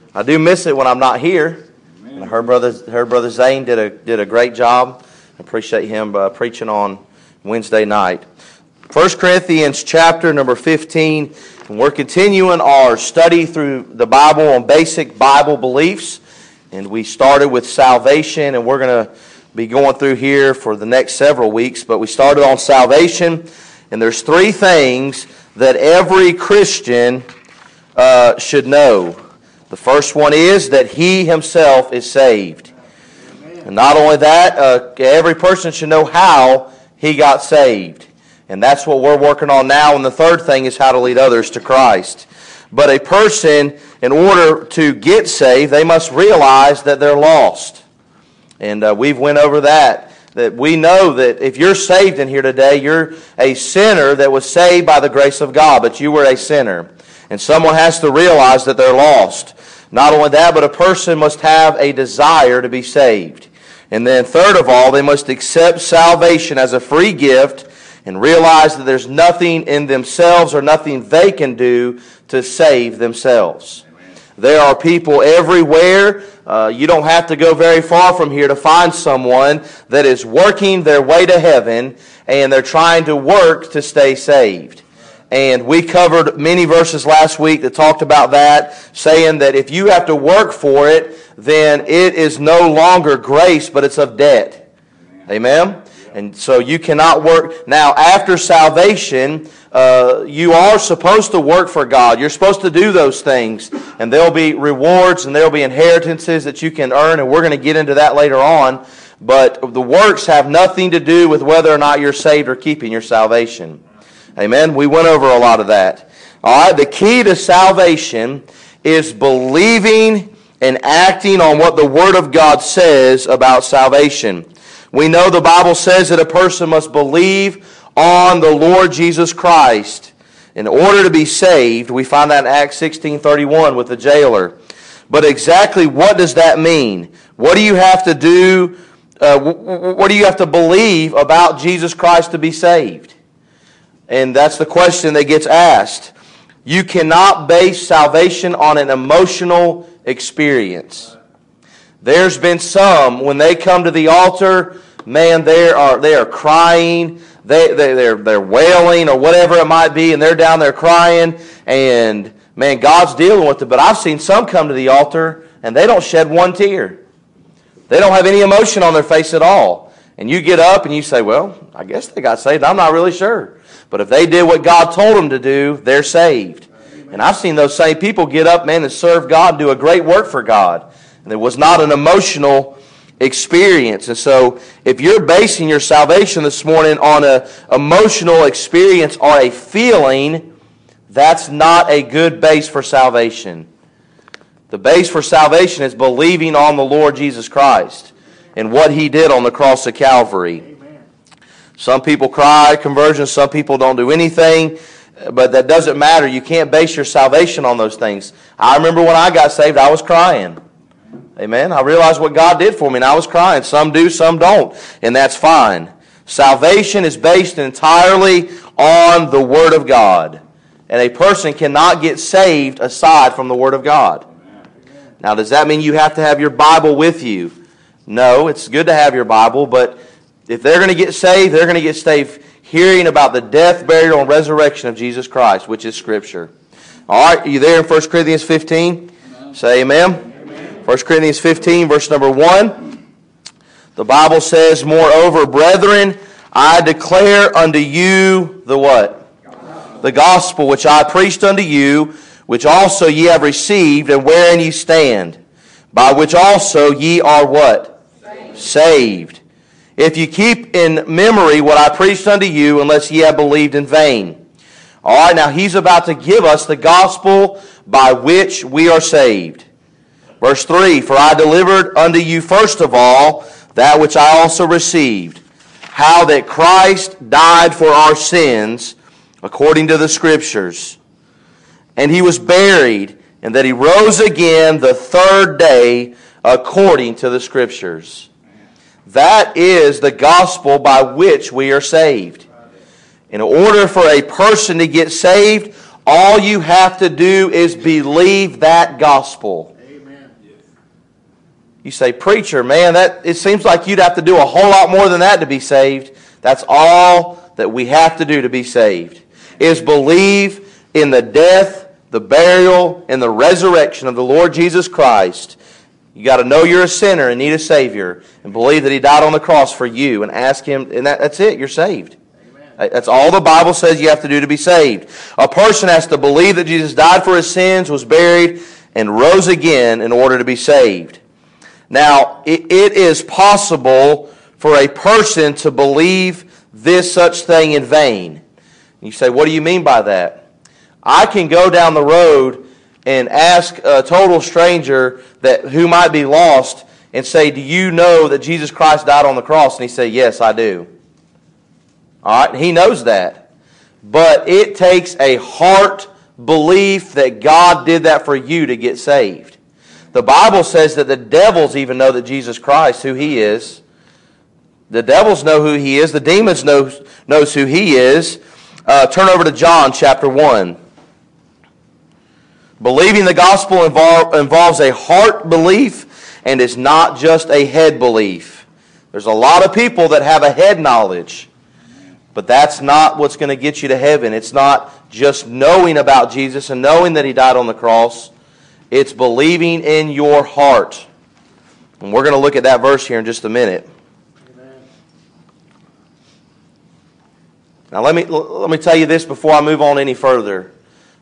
I do miss it when I'm not here. And her brother Zane did a great job. I appreciate him preaching on Wednesday night. 1 Corinthians chapter number 15. And we're continuing our study through the Bible on basic Bible beliefs. And we started with salvation, and we're going to be going through here for the next several weeks. But we started on salvation, and there's three things that every Christian should know. The first one is that he himself is saved. And not only that, every person should know how he got saved. And that's what we're working on now. And the third thing is how to lead others to Christ. But a person, in order to get saved, they must realize that they're lost. And we've went over that. That we know that if you're saved in here today, you're a sinner that was saved by the grace of God. But you were a sinner. And someone has to realize that they're lost. Not only that, but a person must have a desire to be saved. And then third of all, they must accept salvation as a free gift and realize that there's nothing in themselves or nothing they can do to save themselves. There are people everywhere. You don't have to go very far from here to find someone that is working their way to heaven, and they're trying to work to stay saved. And we covered many verses last week that talked about that, saying that if you have to work for it, then it is no longer grace, but it's of debt. Amen? And so you cannot work. Now, after salvation, you are supposed to work for God. You're supposed to do those things. And there'll be rewards and there'll be inheritances that you can earn, and we're going to get into that later on. But the works have nothing to do with whether or not you're saved or keeping your salvation. Amen? We went over a lot of that. All right, the key to salvation is believing and acting on what the Word of God says about salvation. We know the Bible says that a person must believe on the Lord Jesus Christ in order to be saved. We find that in Acts 16:31 with the jailer. But exactly what does that mean? What do you have to do? What do you have to believe about Jesus Christ to be saved? And that's the question that gets asked. You cannot base salvation on an emotional experience. There's been some, when they come to the altar, man, they are crying, they're wailing or whatever it might be, and they're down there crying, and man, God's dealing with it. But I've seen some come to the altar, and they don't shed one tear. They don't have any emotion on their face at all. And you get up and you say, well, I guess they got saved. I'm not really sure. But if they did what God told them to do, they're saved. And I've seen those same people get up, man, and serve God and do a great work for God. And it was not an emotional experience. And so if you're basing your salvation this morning on an emotional experience or a feeling, that's not a good base for salvation. The base for salvation is believing on the Lord Jesus Christ and what He did on the cross of Calvary. Some people cry conversion, some people don't do anything, but that doesn't matter. You can't base your salvation on those things. I remember when I got saved, I was crying. Amen. I realized what God did for me, and I was crying. Some do, some don't, and that's fine. Salvation is based entirely on the Word of God, and a person cannot get saved aside from the Word of God. Now, does that mean you have to have your Bible with you? No, it's good to have your Bible, but if they're going to get saved, they're going to get saved hearing about the death, burial, and resurrection of Jesus Christ, which is Scripture. All right, are you there in 1 Corinthians 15? Amen. Say amen. Amen. 1 Corinthians 15, verse number 1. The Bible says, moreover, brethren, I declare unto you the what? The gospel which I preached unto you, which also ye have received, and wherein ye stand, by which also ye are what? Saved. If you keep in memory what I preached unto you, unless ye have believed in vain. All right, now he's about to give us the gospel by which we are saved. Verse 3, for I delivered unto you first of all that which I also received, how that Christ died for our sins, according to the Scriptures. And He was buried, and that He rose again the third day, according to the Scriptures. That is the gospel by which we are saved. In order for a person to get saved, all you have to do is believe that gospel. You say, preacher, man, it seems like you'd have to do a whole lot more than that to be saved. That's all that we have to do to be saved, is believe in the death, the burial, and the resurrection of the Lord Jesus Christ. You got to know you're a sinner and need a Savior, and believe that He died on the cross for you, and ask Him, and that's it. You're saved. Amen. That's all the Bible says you have to do to be saved. A person has to believe that Jesus died for his sins, was buried, and rose again in order to be saved. Now, it is possible for a person to believe this such thing in vain. You say, what do you mean by that? I can go down the road and ask a total stranger who might be lost and say, do you know that Jesus Christ died on the cross? And he say, yes, I do. All right, he knows that. But it takes a heart belief that God did that for you to get saved. The Bible says that the devils even know that Jesus Christ, who He is. The devils know who He is. The demons knows who He is. Turn over to John chapter 1. Believing the gospel involves a heart belief and is not just a head belief. There's a lot of people that have a head knowledge, but that's not what's going to get you to heaven. It's not just knowing about Jesus and knowing that He died on the cross. It's believing in your heart. And we're going to look at that verse here in just a minute. Amen. Now let me tell you this before I move on any further.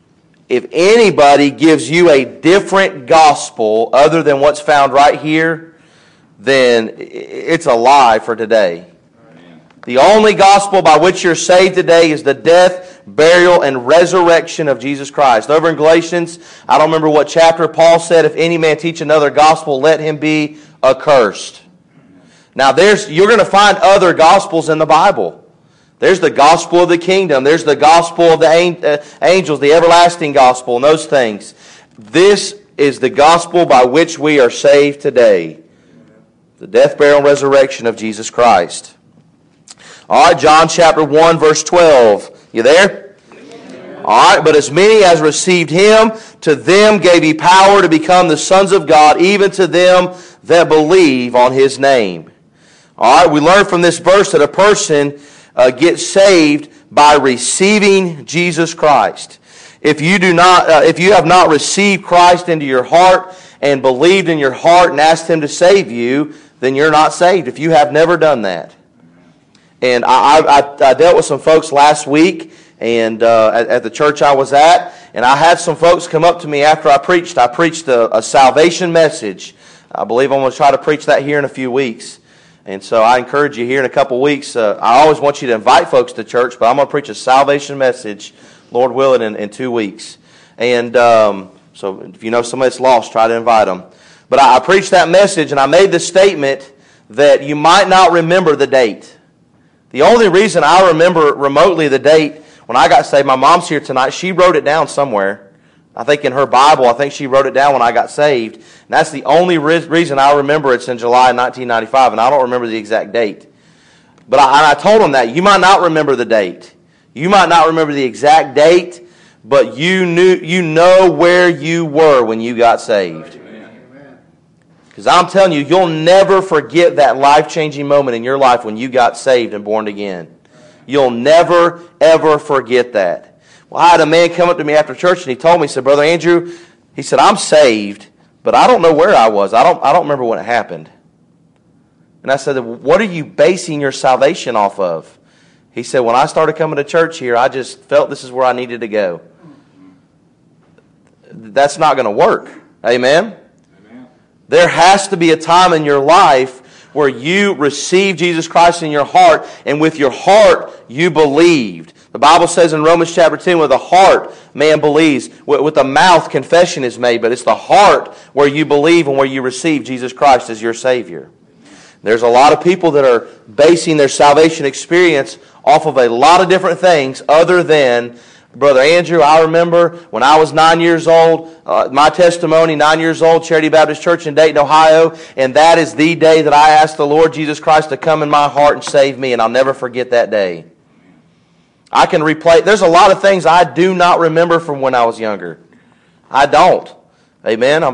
If anybody gives you a different gospel other than what's found right here, then it's a lie for today. Amen. The only gospel by which you're saved today is the death, burial, and resurrection of Jesus Christ. Over in Galatians, I don't remember what chapter, Paul said, if any man teach another gospel, let him be accursed. Now you're going to find other gospels in the Bible. There's the gospel of the kingdom. There's the gospel of the angels, the everlasting gospel, and those things. This is the gospel by which we are saved today. The death, burial, and resurrection of Jesus Christ. All right, John chapter 1, verse 12. You there? All right, but as many as received Him, to them gave He power to become the sons of God, even to them that believe on His name. All right, we learn from this verse that a person gets saved by receiving Jesus Christ. If you have not received Christ into your heart and believed in your heart and asked Him to save you, then you're not saved. If you have never done that. And I dealt with some folks last week and at the church I was at, and I had some folks come up to me after I preached. I preached a salvation message. I believe I'm going to try to preach that here in a few weeks. And so I encourage you here in a couple weeks. I always want you to invite folks to church, but I'm going to preach a salvation message, Lord willing, in 2 weeks. And so if you know somebody that's lost, try to invite them. But I preached that message, and I made the statement that you might not remember the date. The only reason I remember remotely the date when I got saved, my mom's here tonight, she wrote it down somewhere. I think in her Bible, I think she wrote it down when I got saved. And that's the only reason I remember it's in July 1995, and I don't remember the exact date. But I told them that. You might not remember the date. You might not remember the exact date, but you know where you were when you got saved. Because I'm telling you, you'll never forget that life-changing moment in your life when you got saved and born again. You'll never, ever forget that. Well, I had a man come up to me after church and he told me, he said, Brother Andrew, he said, I'm saved, but I don't know where I was. I don't remember when it happened. And I said, what are you basing your salvation off of? He said, when I started coming to church here, I just felt this is where I needed to go. That's not going to work. Amen? Amen? There has to be a time in your life where you receive Jesus Christ in your heart, and with your heart you believed. The Bible says in Romans chapter 10, with the heart man believes, with the mouth confession is made, but it's the heart where you believe and where you receive Jesus Christ as your Savior. There's a lot of people that are basing their salvation experience off of a lot of different things other than, Brother Andrew, I remember when I was 9 years old, my testimony, 9 years old, Charity Baptist Church in Dayton, Ohio, and that is the day that I asked the Lord Jesus Christ to come in my heart and save me, and I'll never forget that day. I can replay. There's a lot of things I do not remember from when I was younger. I don't. Amen.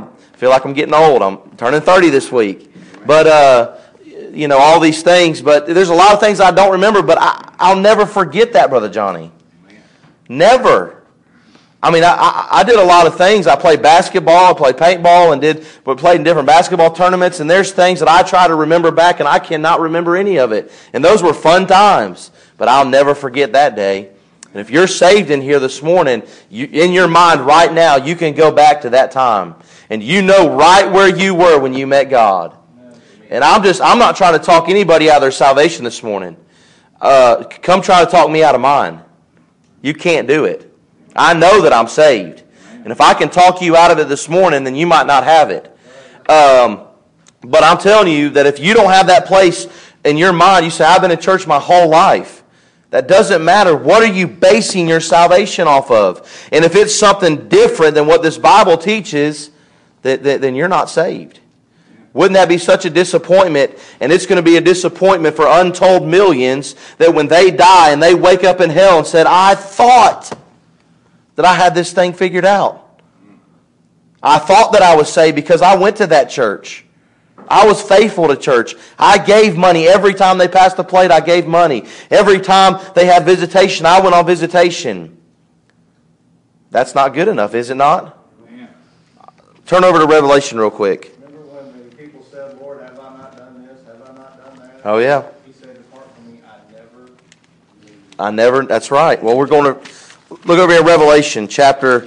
feel like I'm getting old. I'm turning 30 this week. But, all these things. But there's a lot of things I don't remember, but I'll never forget that, Brother Johnny. Never. I mean, I did a lot of things. I played basketball, I played paintball, and played in different basketball tournaments, and there's things that I try to remember back, and I cannot remember any of it. And those were fun times, but I'll never forget that day. And if you're saved in here this morning, in your mind right now, you can go back to that time. And you know right where you were when you met God. And I'm not trying to talk anybody out of their salvation this morning. Come try to talk me out of mine. You can't do it. I know that I'm saved. And if I can talk you out of it this morning, then you might not have it. But I'm telling you that if you don't have that place in your mind, you say, I've been in church my whole life. That doesn't matter. What are you basing your salvation off of? And if it's something different than what this Bible teaches, then you're not saved. Wouldn't that be such a disappointment? And it's going to be a disappointment for untold millions that when they die and they wake up in hell and said, I thought that I had this thing figured out. I thought that I was saved because I went to that church. I was faithful to church. I gave money. Every time they passed the plate, I gave money. Every time they had visitation, I went on visitation. That's not good enough, is it not? Amen. Turn over to Revelation real quick. Remember when the people said, Lord, have I not done this? Have I not done that? Oh, yeah. He said, depart from me, I never knew you. That's right. Well, we're going to look over here in Revelation, chapter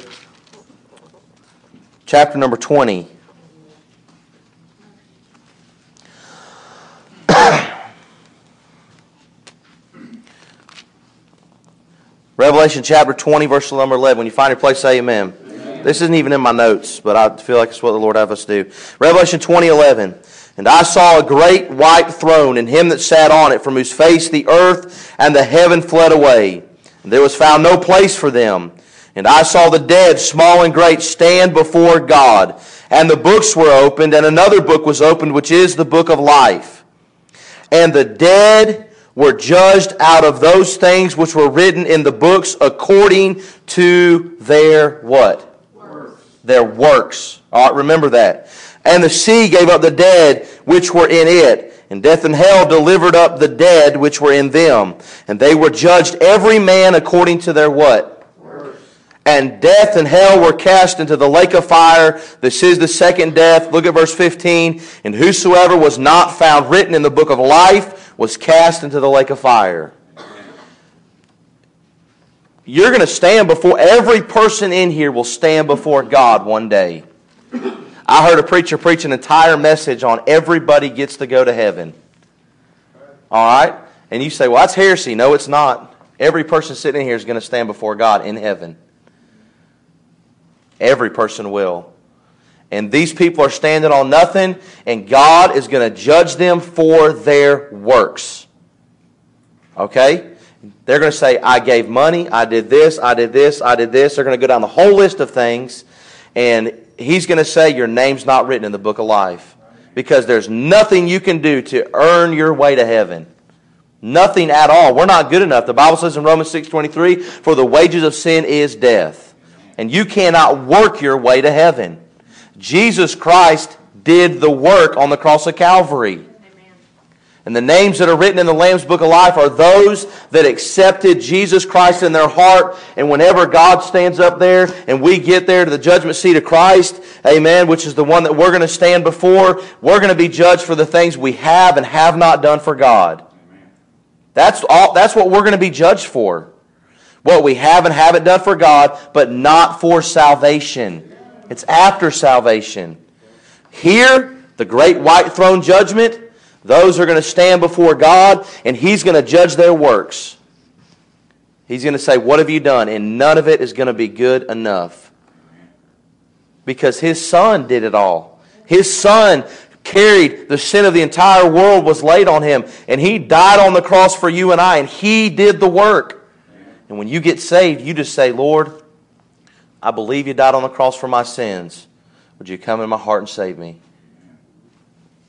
number 20. Revelation chapter 20, verse number 11. When you find your place, say amen. Amen. This isn't even in my notes, but I feel like it's what the Lord have us do. Revelation 20:11. And I saw a great white throne, and him that sat on it, from whose face the earth and the heaven fled away. And there was found no place for them. And I saw the dead, small and great, stand before God. And the books were opened, and another book was opened, which is the book of life. And the dead were judged out of those things which were written in the books according to their what? Works. Their works. All right, remember that. And the sea gave up the dead which were in it. And death and hell delivered up the dead which were in them. And they were judged every man according to their what? And death and hell were cast into the lake of fire. This is the second death. Look at verse 15. And whosoever was not found written in the book of life was cast into the lake of fire. You're going to stand before, every person in here will stand before God one day. I heard a preacher preach an entire message on everybody gets to go to heaven. All right? And you say, well, that's heresy. No, it's not. Every person sitting in here is going to stand before God in heaven. Every person will. And these people are standing on nothing, and God is going to judge them for their works. Okay? They're going to say, I gave money, I did this, I did this, I did this. They're going to go down the whole list of things, and He's going to say, your name's not written in the book of life. Because there's nothing you can do to earn your way to heaven. Nothing at all. We're not good enough. The Bible says in Romans 6:23, for the wages of sin is death. And you cannot work your way to heaven. Jesus Christ did the work on the cross of Calvary. Amen. And the names that are written in the Lamb's Book of Life are those that accepted Jesus Christ in their heart. And whenever God stands up there and we get there to the judgment seat of Christ, amen, which is the one that we're going to stand before, we're going to be judged for the things we have and have not done for God. Amen. That's what we're going to be judged for. What we have and haven't done for God, but not for salvation. It's after salvation. Here, the great white throne judgment, those are going to stand before God, and He's going to judge their works. He's going to say, what have you done? And none of it is going to be good enough. Because His Son did it all. His Son carried the sin of the entire world, was laid on Him, and He died on the cross for you and I, and He did the work. And when you get saved, you just say, Lord, I believe you died on the cross for my sins. Would you come in my heart and save me?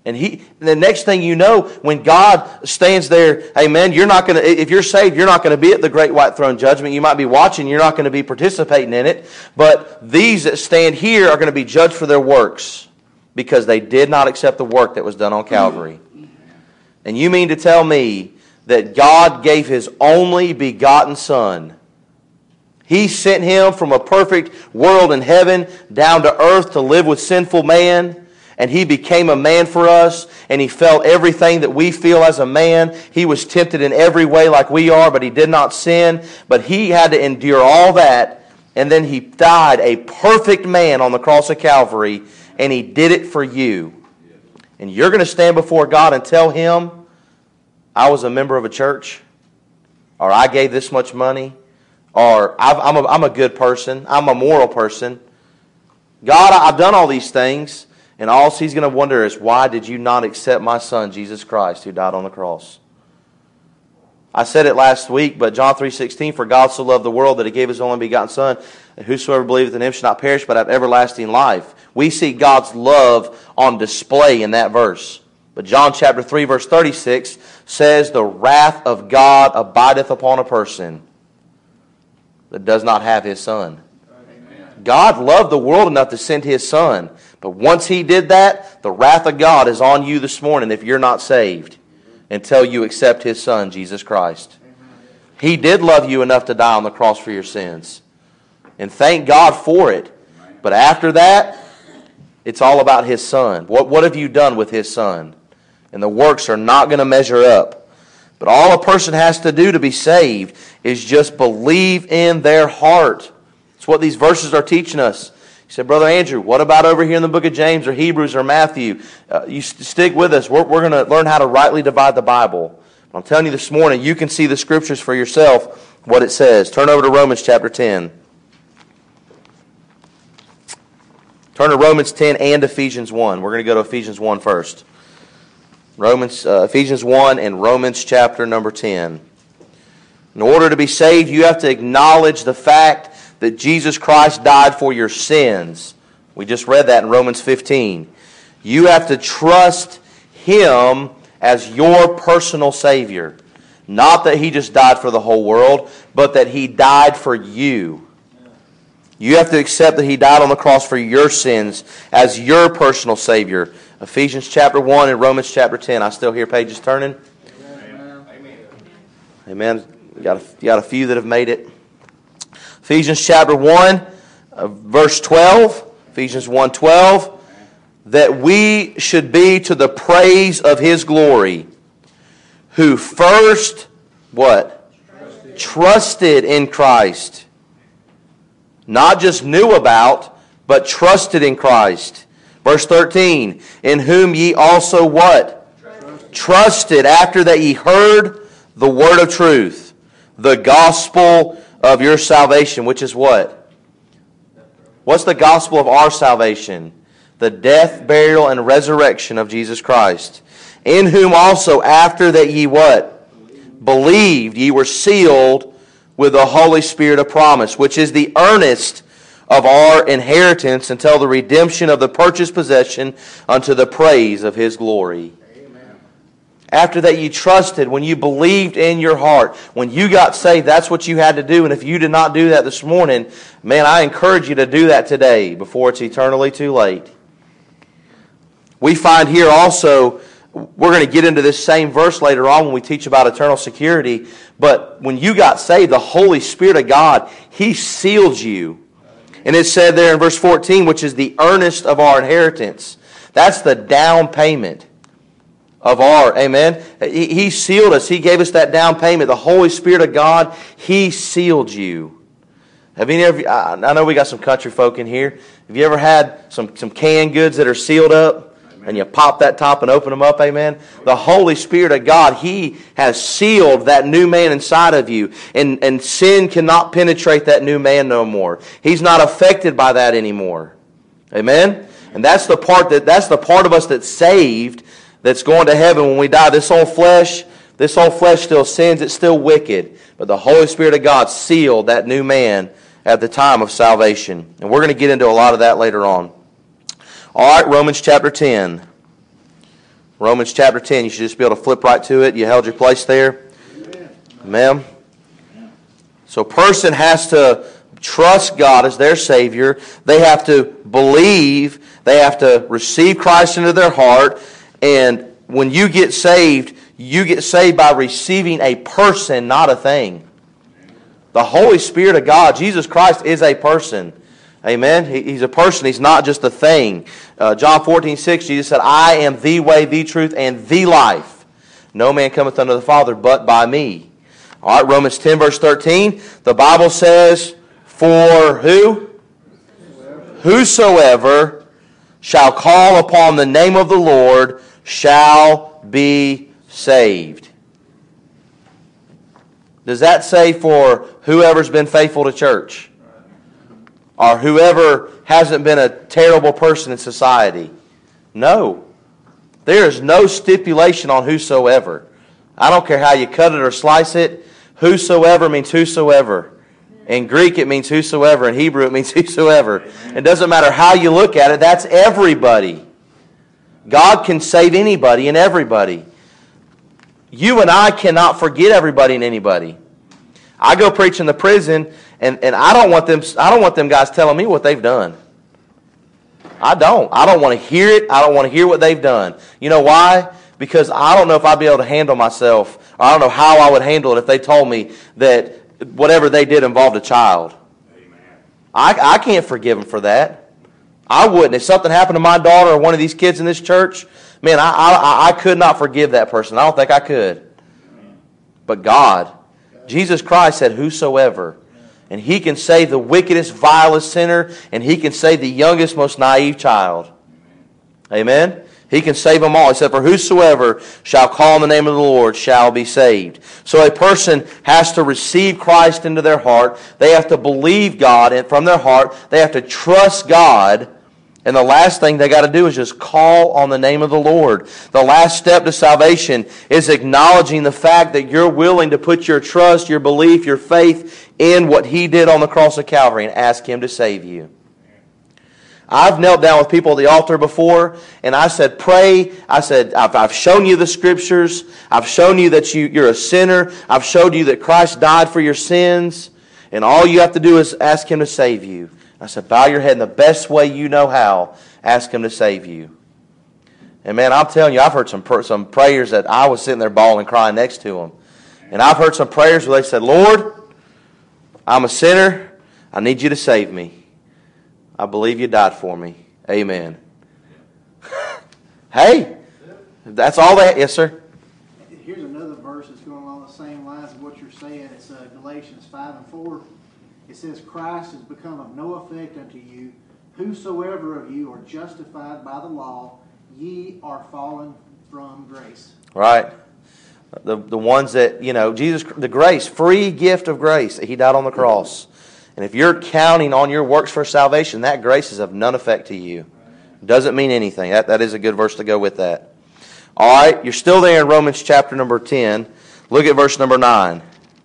And the next thing you know, when God stands there, amen, if you're saved, you're not going to be at the great white throne judgment. You might be watching, you're not going to be participating in it. But these that stand here are going to be judged for their works because they did not accept the work that was done on Calvary. And you mean to tell me that God gave His only begotten Son? He sent Him from a perfect world in heaven down to earth to live with sinful man. And He became a man for us, and He felt everything that we feel as a man. He was tempted in every way like we are, but He did not sin. But He had to endure all that, and then He died a perfect man on the cross of Calvary, and He did it for you. And you're going to stand before God and tell Him, I was a member of a church, or I gave this much money, or I'm a good person, I'm a moral person. God, I've done all these things. And all He's going to wonder is, why did you not accept my Son, Jesus Christ, who died on the cross? I said it last week, but John 3:16, for God so loved the world that He gave His only begotten Son, that whosoever believeth in Him shall not perish, but have everlasting life. We see God's love on display in that verse. But John chapter 3, verse 36 says, the wrath of God abideth upon a person that does not have His Son. Amen. God loved the world enough to send His Son. But once He did that, the wrath of God is on you this morning if you're not saved until you accept His Son, Jesus Christ. He did love you enough to die on the cross for your sins. And thank God for it. But after that, it's all about His Son. What have you done with His Son? And the works are not going to measure up. But all a person has to do to be saved is just believe in their heart. It's what these verses are teaching us. He said, Brother Andrew, what about over here in the book of James or Hebrews or Matthew? You stick with us. We're going to learn how to rightly divide the Bible. I'm telling you this morning, you can see the Scriptures for yourself, what it says. Turn over to Romans chapter 10. Turn to Romans 10 and Ephesians 1. We're going to go to Ephesians 1 first. Ephesians 1 and Romans chapter number 10. In order to be saved, you have to acknowledge the fact that Jesus Christ died for your sins. We just read that in Romans 15. You have to trust Him as your personal Savior. Not that He just died for the whole world, but that He died for you. You have to accept that He died on the cross for your sins as your personal Savior. Ephesians chapter 1 and Romans chapter 10. I still hear pages turning. Amen. Amen. You got a few that have made it. Ephesians chapter 1, verse 12. Ephesians 1:12. That we should be to the praise of His glory, who first, what? Trusted in Christ. Not just knew about, but trusted in Christ. Verse 13. In whom ye also what? Trusted after that ye heard the word of truth, the gospel of your salvation, which is what? What's the gospel of our salvation? The death, burial, and resurrection of Jesus Christ. In whom also after that ye what? Believed, ye were sealed with the Holy Spirit of promise, which is the earnest of our inheritance until the redemption of the purchased possession unto the praise of His glory. After that you trusted, when you believed in your heart, when you got saved, that's what you had to do. And if you did not do that this morning, man, I encourage you to do that today before it's eternally too late. We find here also, we're going to get into this same verse later on when we teach about eternal security, but when you got saved, the Holy Spirit of God, He sealed you. And it said there in verse 14, which is the earnest of our inheritance. That's the down payment of our, amen. He sealed us. He gave us that down payment. The Holy Spirit of God, He sealed you. Have any of you, I know we got some country folk in here. Have you ever had some canned goods that are sealed up? And you pop that top and open them up, amen? The Holy Spirit of God, He has sealed that new man inside of you. And sin cannot penetrate that new man no more. He's not affected by that anymore. Amen? And that's the part of us that's saved, that's going to heaven when we die. This old flesh still sins, it's still wicked. But the Holy Spirit of God sealed that new man at the time of salvation. And we're going to get into a lot of that later on. All right, Romans chapter 10. Romans chapter 10. You should just be able to flip right to it. You held your place there? Amen. So a person has to trust God as their Savior. They have to believe. They have to receive Christ into their heart. And when you get saved by receiving a person, not a thing. The Holy Spirit of God, Jesus Christ, is a person. Amen? He's a person. He's not just a thing. John 14:6, Jesus said, I am the way, the truth, and the life. No man cometh unto the Father but by me. All right, Romans 10, verse 13. The Bible says, for who? Whosoever shall call upon the name of the Lord shall be saved. Does that say for whoever's been faithful to church? Or whoever hasn't been a terrible person in society? No. There is no stipulation on whosoever. I don't care how you cut it or slice it. Whosoever means whosoever. In Greek it means whosoever. In Hebrew it means whosoever. It doesn't matter how you look at it. That's everybody. God can save anybody and everybody. You and I cannot forget everybody and anybody. I go preach in the prison, and I don't want them guys telling me what they've done. I don't want to hear it. I don't want to hear what they've done. You know why? Because I don't know if I'd be able to handle myself. Or I don't know how I would handle it if they told me that whatever they did involved a child. Amen. I can't forgive them for that. I wouldn't. If something happened to my daughter or one of these kids in this church, man, I could not forgive that person. I don't think I could. But God, Jesus Christ said, whosoever. And He can save the wickedest, vilest sinner, and He can save the youngest, most naive child. Amen? He can save them all. He said, for whosoever shall call on the name of the Lord shall be saved. So a person has to receive Christ into their heart. They have to believe God, and from their heart, they have to trust God. And the last thing they got to do is just call on the name of the Lord. The last step to salvation is acknowledging the fact that you're willing to put your trust, your belief, your faith in what He did on the cross of Calvary and ask Him to save you. I've knelt down with people at the altar before, and I said, pray. I said, I've shown you the Scriptures. I've shown you that you're a sinner. I've showed you that Christ died for your sins, and all you have to do is ask Him to save you. I said, bow your head in the best way you know how. Ask Him to save you. And man, I'm telling you, I've heard some prayers that I was sitting there bawling, crying next to them. And I've heard some prayers where they said, Lord, I'm a sinner. I need you to save me. I believe you died for me. Amen. Hey, that's all that. Yes, sir. Here's another verse that's going along the same lines of what you're saying. It's Galatians 5:4. It says, Christ has become of no effect unto you. Whosoever of you are justified by the law, ye are fallen from grace. Right. The ones that, Jesus, the grace, free gift of grace. He died on the cross. And if you're counting on your works for salvation, that grace is of none effect to you. Doesn't mean anything. That is a good verse to go with that. All right, you're still there in Romans chapter number 10. Look at verse number 9.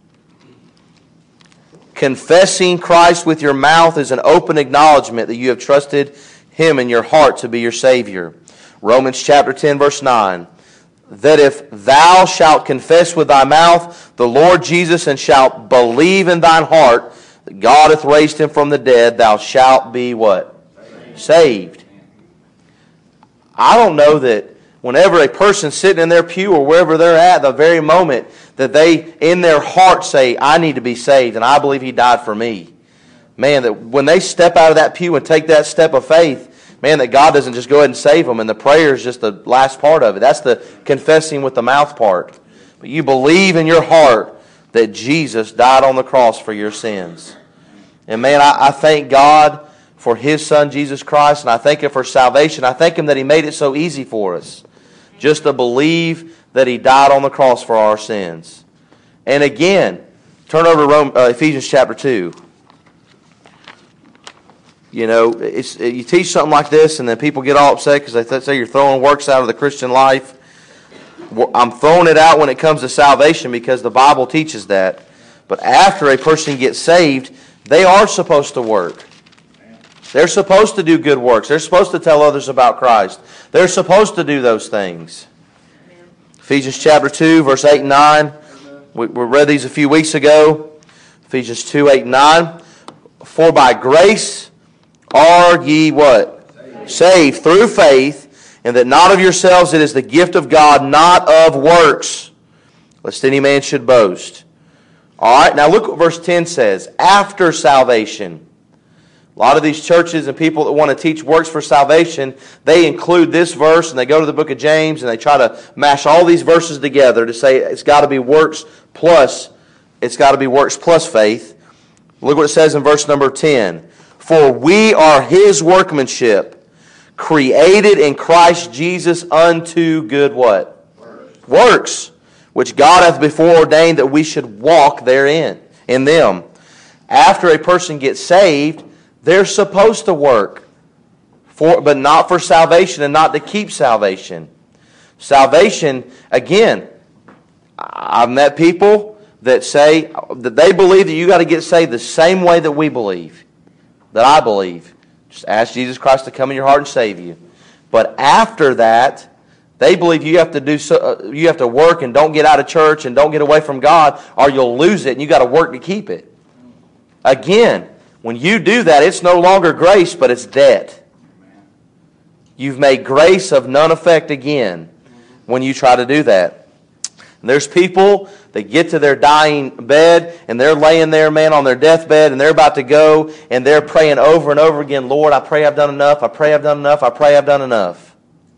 Confessing Christ with your mouth is an open acknowledgement that you have trusted Him in your heart to be your Savior. Romans chapter 10, verse 9. That if thou shalt confess with thy mouth the Lord Jesus and shalt believe in thine heart that God hath raised Him from the dead, thou shalt be what? Saved. I don't know that whenever a person's sitting in their pew or wherever they're at, the very moment that they in their heart say, I need to be saved and I believe He died for me. Man, that when they step out of that pew and take that step of faith, man, that God doesn't just go ahead and save them, and the prayer is just the last part of it. That's the confessing with the mouth part. But you believe in your heart that Jesus died on the cross for your sins. And man, I thank God for His Son, Jesus Christ, and I thank Him for salvation. I thank Him that He made it so easy for us just to believe that He died on the cross for our sins. And again, turn over to Ephesians chapter 2. You teach something like this, and then people get all upset because they say you're throwing works out of the Christian life. I'm throwing it out when it comes to salvation because the Bible teaches that. But after a person gets saved, they are supposed to work. They're supposed to do good works. They're supposed to tell others about Christ. They're supposed to do those things. Ephesians chapter 2, verse 8 and 9. We read these a few weeks ago. Ephesians 2, 8 and 9. For by grace are ye what? Saved through faith, and that not of yourselves, it is the gift of God, not of works, lest any man should boast. All right, now look what verse 10 says. After salvation. A lot of these churches and people that want to teach works for salvation, they include this verse and they go to the book of James and they try to mash all these verses together to say it's got to be works plus faith. Look what it says in verse number 10. For we are His workmanship, created in Christ Jesus unto good what? Works, which God hath before ordained that we should walk therein, in them. After a person gets saved, they're supposed to work, but not for salvation and not to keep salvation. Salvation, again, I've met people that say that they believe that you got to get saved the same way that we believe, that I believe. Just ask Jesus Christ to come in your heart and save you. But after that, they believe you have to work and don't get out of church and don't get away from God, or you'll lose it and you got to work to keep it. Again, when you do that, it's no longer grace, but it's debt. You've made grace of none effect again when you try to do that. And there's people that get to their dying bed and they're laying there, man, on their deathbed, and they're about to go and they're praying over and over again, Lord, I pray I've done enough, I pray I've done enough, I pray I've done enough.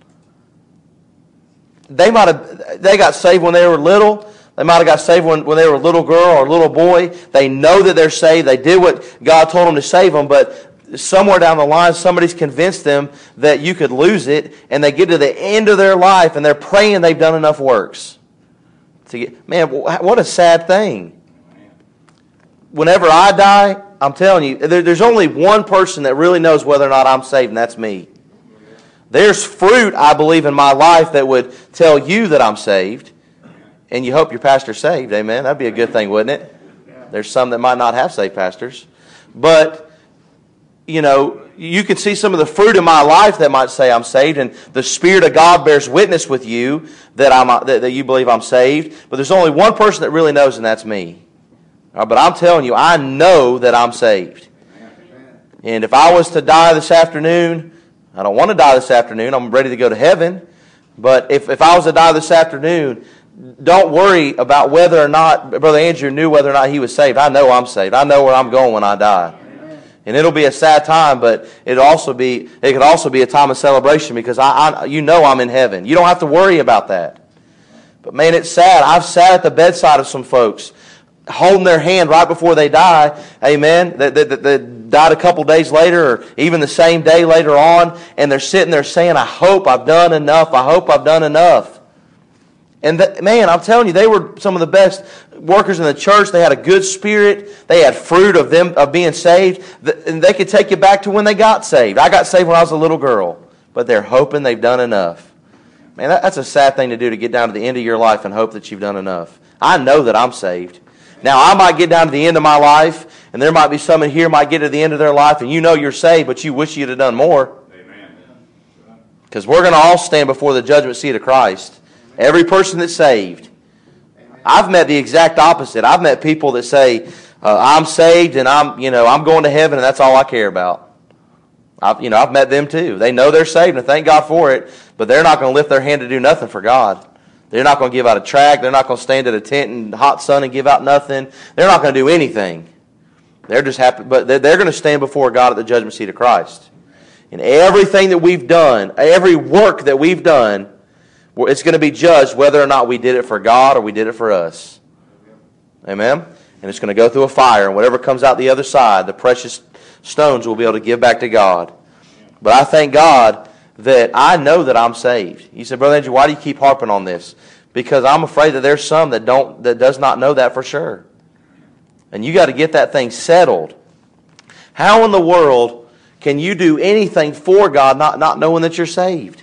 They got saved when they were little. They might have got saved when they were a little girl or a little boy. They know that they're saved. They did what God told them to save them, but somewhere down the line, somebody's convinced them that you could lose it, and they get to the end of their life, and they're praying they've done enough works. Man, what a sad thing. Whenever I die, I'm telling you, there's only one person that really knows whether or not I'm saved, and that's me. There's fruit, I believe, in my life that would tell you that I'm saved. And you hope your pastor's saved, amen? That'd be a good thing, wouldn't it? There's some that might not have saved pastors. But, you know, you can see some of the fruit in my life that might say I'm saved, and the Spirit of God bears witness with you that you believe I'm saved. But there's only one person that really knows, and that's me. But I'm telling you, I know that I'm saved. And if I was to die this afternoon, I don't want to die this afternoon. I'm ready to go to heaven. But if I was to die this afternoon, don't worry about whether or not Brother Andrew knew whether or not he was saved. I know I'm saved. I know where I'm going when I die. Amen. And it'll be a sad time, but it could also be a time of celebration because you know I'm in heaven. You don't have to worry about that. But man, it's sad. I've sat at the bedside of some folks holding their hand right before they die. Amen. That died a couple days later or even the same day later on, and they're sitting there saying, I hope I've done enough. I hope I've done enough. And man, I'm telling you, they were some of the best workers in the church. They had a good spirit. They had fruit of being saved. And they could take you back to when they got saved. I got saved when I was a little girl. But they're hoping they've done enough. Man, that's a sad thing to do, to get down to the end of your life and hope that you've done enough. I know that I'm saved. Now, I might get down to the end of my life, and there might be some in here might get to the end of their life, and you know you're saved, but you wish you'd have done more. Because we're going to all stand before the judgment seat of Christ. Every person that's saved. I've met the exact opposite. I've met people that say, I'm saved and I'm going to heaven and that's all I care about. I've met them too. They know they're saved and thank God for it, but they're not going to lift their hand to do nothing for God. They're not going to give out a tract. They're not going to stand at a tent in the hot sun and give out nothing. They're not going to do anything. They're just happy, but they're going to stand before God at the judgment seat of Christ. And everything that we've done, every work that we've done, it's going to be judged whether or not we did it for God or we did it for us. Amen? And it's going to go through a fire, and whatever comes out the other side, the precious stones we'll be able to give back to God. But I thank God that I know that I'm saved. You said, Brother Andrew, why do you keep harping on this? Because I'm afraid that there's some that does not know that for sure. And you got to get that thing settled. How in the world can you do anything for God not knowing that you're saved?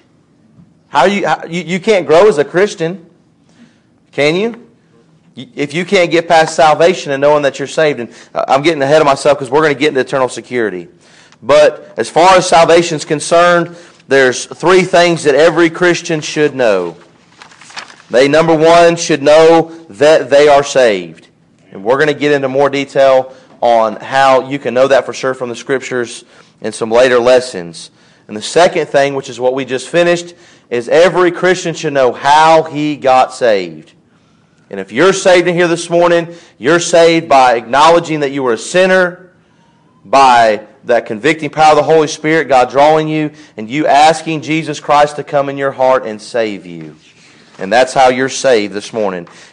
You can't grow as a Christian, can you? If you can't get past salvation and knowing that you're saved. And I'm getting ahead of myself because we're going to get into eternal security. But as far as salvation is concerned, there's three things that every Christian should know. They, number one, should know that they are saved. And we're going to get into more detail on how you can know that for sure from the Scriptures in some later lessons. And the second thing, which is what we just finished, is every Christian should know how he got saved. And if you're saved in here this morning, you're saved by acknowledging that you were a sinner, by that convicting power of the Holy Spirit, God drawing you, and you asking Jesus Christ to come in your heart and save you. And that's how you're saved this morning.